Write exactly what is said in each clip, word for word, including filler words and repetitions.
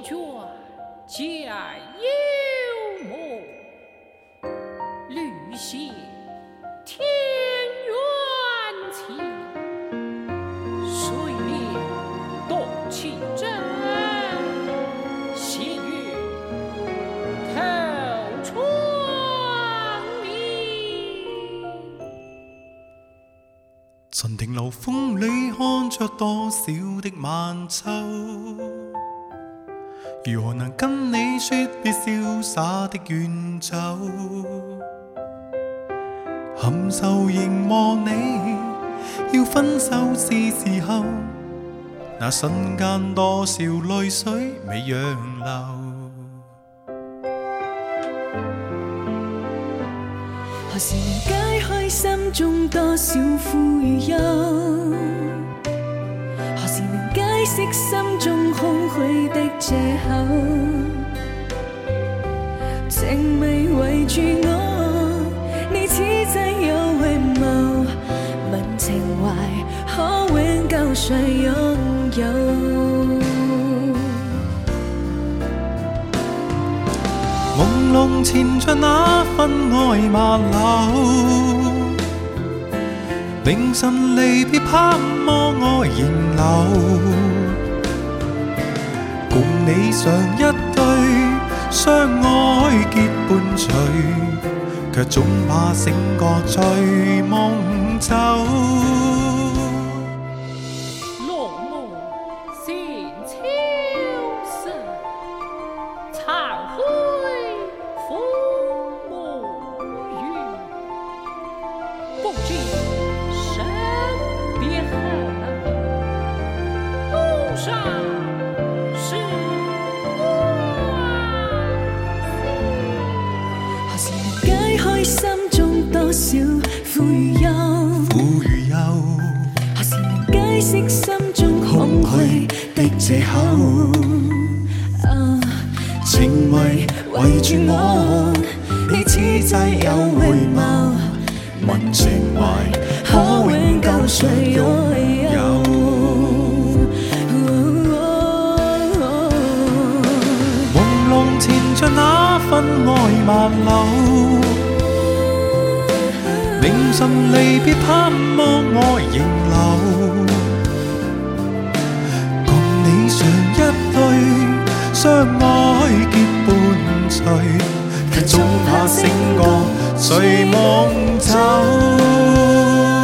卷皆幽默，绿写天缘情，水面动气真，斜月透窗明。 曾停留风里看着多少的晚秋，如何能跟你说别潇洒的远走？含愁凝望你，要分手是时候，那瞬間多少淚水未讓流。 何時能解開心中多少苦與憂？何時能解釋心中空虛的藉口？情未圍住我，你此際有回眸，問情懷可永久誰擁有？ 朦朧纏着那份愛漫流，明晨離別盼望愛仍留。共你上一對，相愛結伴隨，卻總怕醒覺醉夢走。 落寞心秋色，残灰覆暮雨。不知身别后，路上是何時能解開心中多少苦與憂？ 苦與憂， 何時能解釋心中空虛的藉口？啊， 情迷圍住我，你此際有回眸，問情懷可永久誰擁有？朦朧纏着那份愛漫流，明晨離別盼望愛仍留。共你上一對，相愛結伴隨，卻總怕醒覺隨夢走。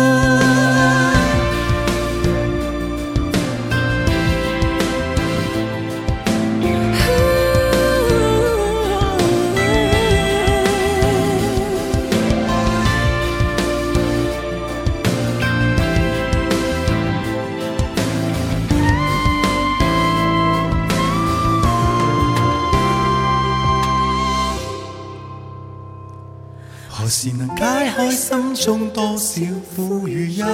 何時能解開心中多少苦與憂？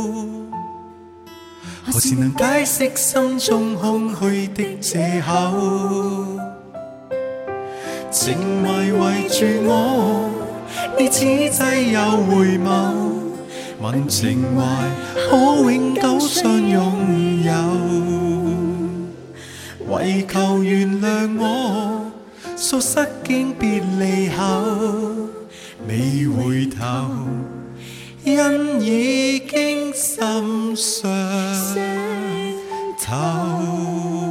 何時能解釋心中空虛的藉口？情迷圍住我，你此際有回眸，問情懷可永久相擁有，為求原諒我，疏失經別離後。未回頭，因已經心傷透。